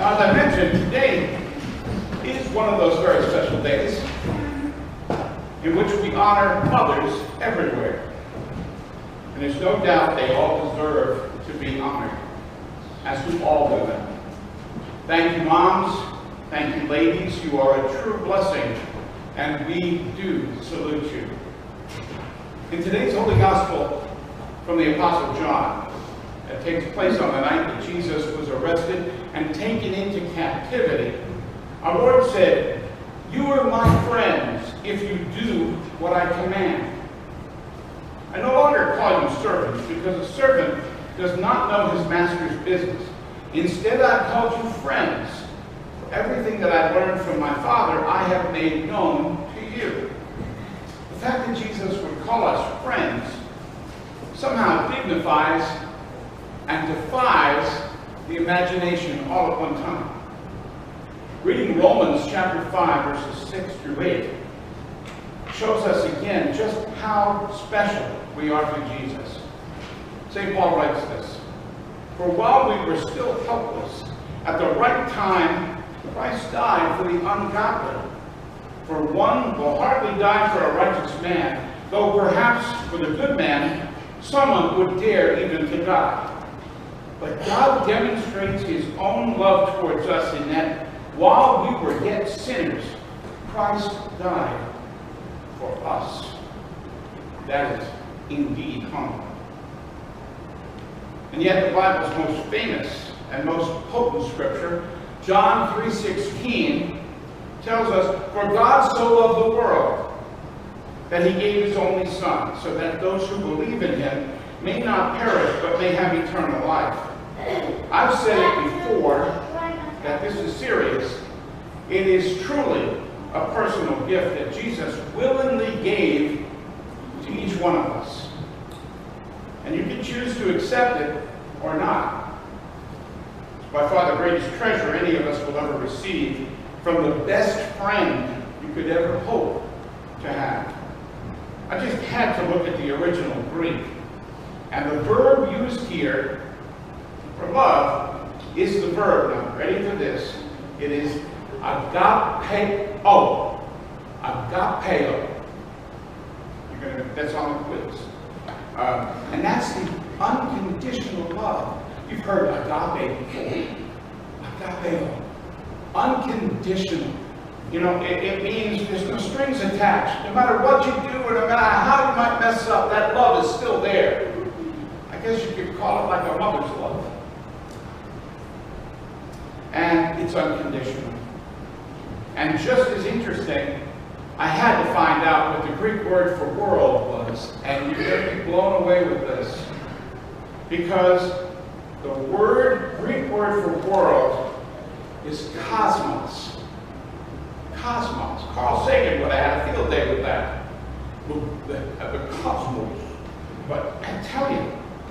Now, as I mentioned, today is one of those very special days in which we honor mothers everywhere. And there's no doubt they all deserve to be honored, as do all women. Thank you, moms. Thank you, ladies. You are a true blessing, and we do salute you. In today's Holy Gospel from the Apostle John, that takes place on the night that Jesus was arrested and taken into captivity, our Lord said, "You are my friends if you do what I command." I no longer call you servants, because a servant does not know his master's business. Instead, I've called you friends. For everything that I learned from my Father, I have made known to you. The fact that Jesus would call us friends somehow dignifies and defies the imagination all at one time. Reading Romans chapter 5, verses 6 through 8, shows us again just how special we are to Jesus. St. Paul writes this, "For while we were still helpless, at the right time, Christ died for the ungodly. For one will hardly die for a righteous man, though perhaps for the good man, someone would dare even to die. But God demonstrates his own love towards us in that while we were yet sinners, Christ died for us." That is indeed humble. And yet the Bible's most famous and most potent scripture, John 3:16, tells us, "For God so loved the world that he gave his only Son, so that those who believe in him may not perish, but may have eternal life." I've said it before that this is serious. It is truly a personal gift that Jesus willingly gave to each one of us. And you can choose to accept it or not. It's by far the greatest treasure any of us will ever receive from the best friend you could ever hope to have. I just had to look at the original Greek. And the verb used here for love is the verb. Now, ready for this? It is agapeo. Agapeo. That's on the quiz. And that's the unconditional love. You've heard agape before. Agapeo. Unconditional. You know, it means there's no strings attached. No matter what you do or no matter how you might mess up, that love is still there. I guess you could call it like a mother's love. And it's unconditional. And just as interesting, I had to find out what the Greek word for world was, and you're going to be blown away with this, because the Greek word for world is cosmos. Cosmos. Carl Sagan would have had a field day with that. The cosmos. But I tell you,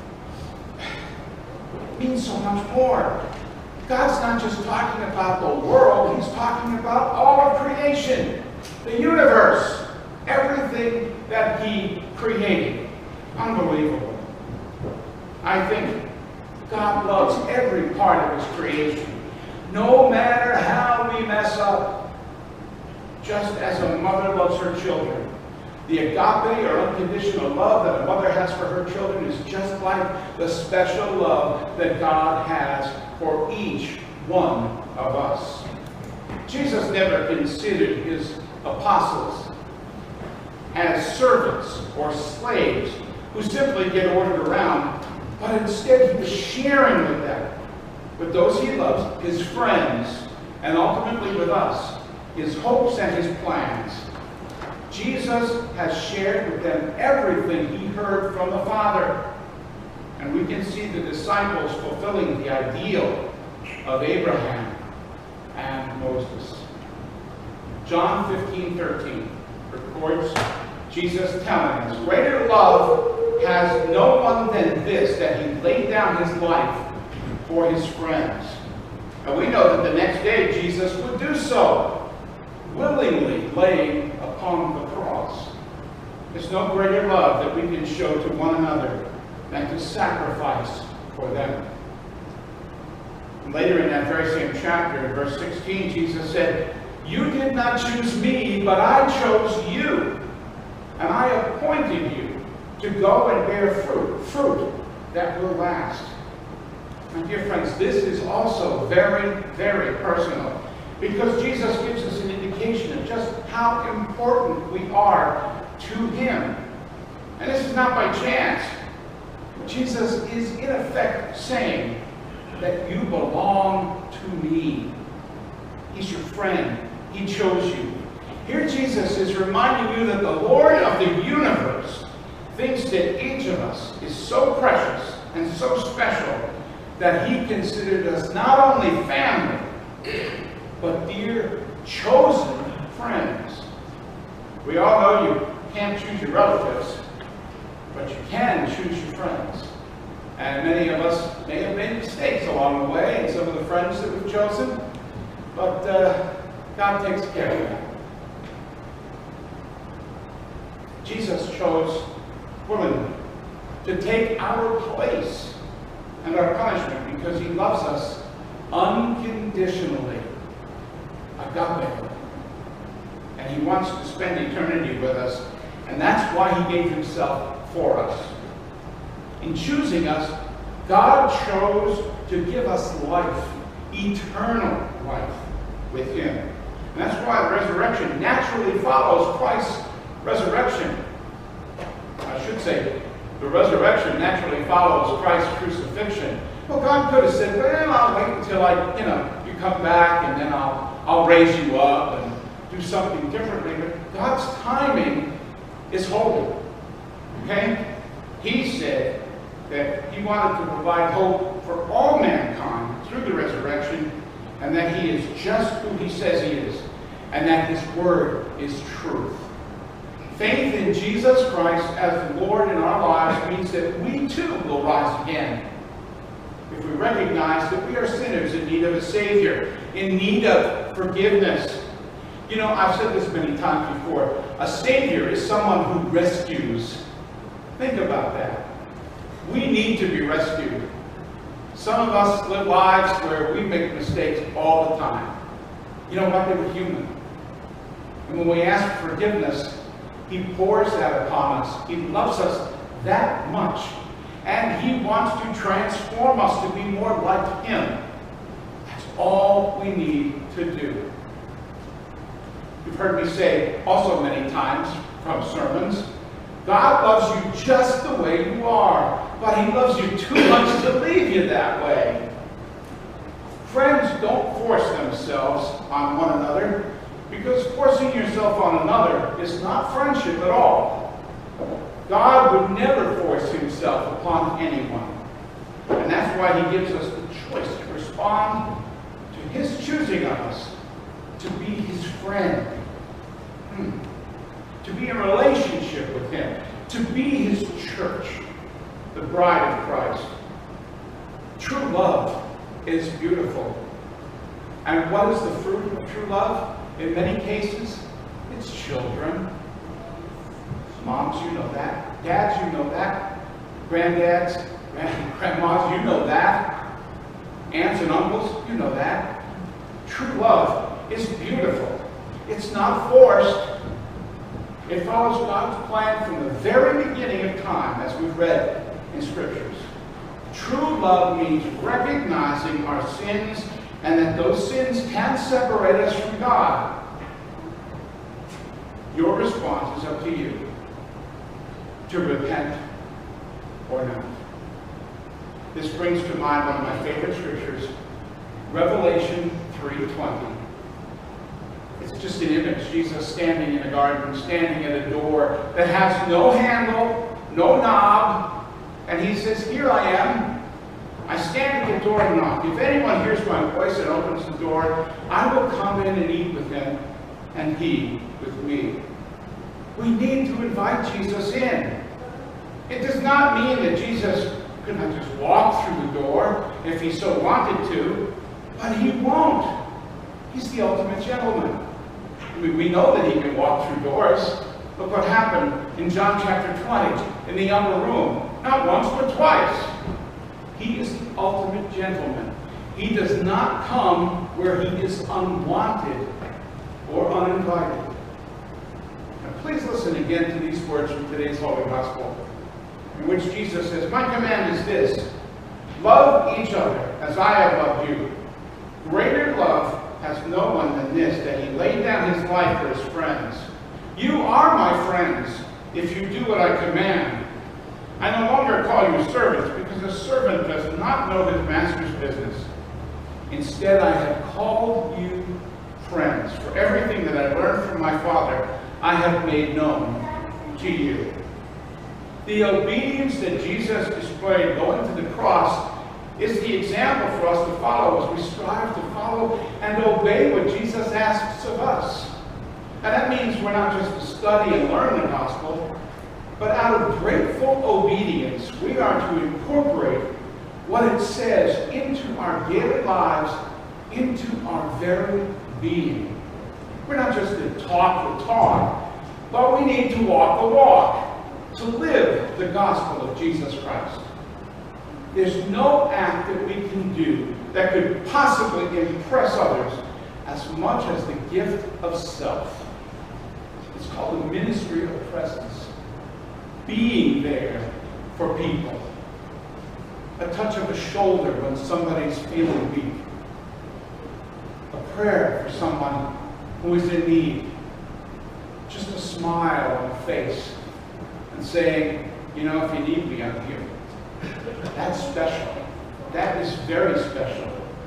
it means so much more. God's not just talking about the world, he's talking about all of creation, the universe, everything that he created. Unbelievable. I think God loves every part of his creation, no matter how we mess up, just as a mother loves her children. The agape, or unconditional love that a mother has for her children, is just like the special love that God has for each one of us. Jesus never considered his apostles as servants or slaves who simply get ordered around, but instead he was sharing with them, with those he loves, his friends, and ultimately with us, his hopes and his plans. Jesus has shared with them everything he heard from the Father. And we can see the disciples fulfilling the ideal of Abraham and Moses. John 15:13 records Jesus telling us, "Greater love has no one than this, that he laid down his life for his friends." And we know that the next day Jesus would do so, willingly laying upon the cross. There's no greater love that we can show to one another than to sacrifice for them. And later in that very same chapter, in verse 16, Jesus said, "You did not choose me, but I chose you. And I appointed you to go and bear fruit that will last." My dear friends, this is also very, very personal, because Jesus gives us an indication of just how important we are to him. And this is not by chance. Jesus is in effect saying that you belong to me. He's your friend. He chose you. Here Jesus is reminding you that the Lord of the universe thinks that each of us is so precious and so special that he considered us not only family, but dear, chosen friends. We all know you can't choose your relatives, but you can choose your friends. And many of us may have made mistakes along the way in some of the friends that we've chosen, but God takes care of that. Jesus chose willingly to take our place and our punishment because he loves us unconditionally. Agape. And he wants to spend eternity with us, and that's why he gave himself for us. In choosing us, God chose to give us life, eternal life with him. And that's why the resurrection naturally follows Christ's resurrection. I should say, the resurrection naturally follows Christ's crucifixion. Well, God could have said, well, I'll wait until you come back, and then I'll raise you up and do something differently. But God's timing is holy. Okay? He said that he wanted to provide hope for all mankind through the resurrection, and that he is just who he says he is, and that his word is truth. Faith in Jesus Christ as the Lord in our lives means that we too will rise again. If we recognize that we are sinners in need of a Savior, in need of forgiveness. You know, I've said this many times before. A Savior is someone who rescues. Think about that. We need to be rescued. Some of us live lives where we make mistakes all the time. You know what? We're human. And when we ask for forgiveness, he pours that upon us. He loves us that much. And he wants to transform us to be more like him. That's all we need to do. You've heard me say also many times from sermons, God loves you just the way you are, but he loves you too much to leave you that way. Friends don't force themselves on one another, because forcing yourself on another is not friendship at all. God would never force himself upon anyone. And that's why he gives us the choice to respond to his choosing of us, to be his friend, to be in relationship with him, to be his church, the bride of Christ. True love is beautiful. And what is the fruit of true love? In many cases, it's children. Moms, you know that. Dads, you know that. Granddads, grandmas, you know that. Aunts and uncles, you know that. True love is beautiful. It's not forced. It follows God's plan from the very beginning of time, as we've read in Scriptures. True love means recognizing our sins and that those sins can separate us from God. Your response is up to you to repent or not. This brings to mind one of my favorite scriptures, Revelation 3:20. It's just an image. Jesus standing in a garden, standing at a door that has no handle, no knob, and he says, "Here I am. I stand at the door and knock. If anyone hears my voice and opens the door, I will come in and eat with him, and he with me." We need to invite Jesus in. It does not mean that Jesus could not just walk through the door if he so wanted to, but he won't. He's the ultimate gentleman. We know that he can walk through doors. Look what happened in John chapter 20 in the upper room. Not once, but twice. He is the ultimate gentleman. He does not come where he is unwanted or uninvited. Now, please listen again to these words from today's Holy Gospel, in which Jesus says, "My command is this: love each other as I have loved you. Greater love has no one than this, that he laid down his life for his friends. You are my friends if you do what I command. I no longer call you servants, because a servant does not know his master's business. Instead, I have called you friends. For everything that I learned from my Father, I have made known to you." The obedience that Jesus displayed going to the cross is the example for us to follow as we strive to follow and obey what Jesus asks of us. And that means we're not just to study and learn the gospel, but out of grateful obedience, we are to incorporate what it says into our daily lives, into our very being. We're not just to talk the talk, but we need to walk the walk, to live the gospel of Jesus Christ. There's no act that we can do that could possibly impress others as much as the gift of self. It's called the ministry of presence. Being there for people. A touch of a shoulder when somebody's feeling weak. A prayer for someone who is in need. Just a smile on the face and saying, you know, if you need me, I'm here. That's special. That is very special.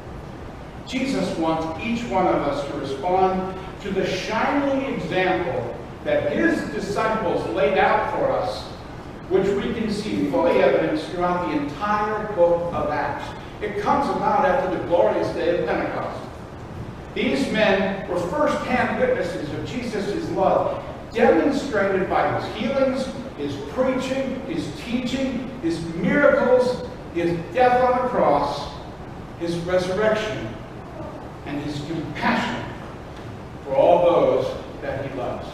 Jesus wants each one of us to respond to the shining example that his disciples laid out for us, which we can see fully evidenced throughout the entire book of Acts. It comes about after the glorious day of Pentecost. These men were first-hand witnesses of Jesus' love, demonstrated by his healings, his preaching, his teaching, his miracles, his death on the cross, his resurrection, and his compassion for all those that he loves.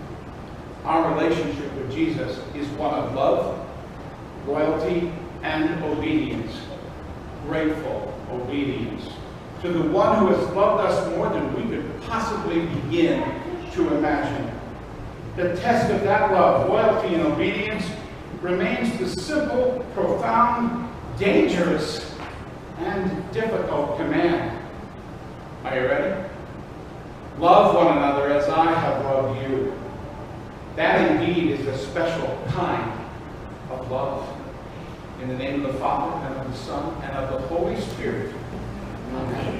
Our relationship with Jesus is one of love, loyalty, and obedience. Grateful obedience to the one who has loved us more than we could possibly begin to imagine. The test of that love, loyalty, and obedience remains the simple, profound, dangerous, and difficult command. Are you ready? Love one another as I have loved you. That indeed is a special kind of love. In the name of the Father, and of the Son, and of the Holy Spirit. Amen.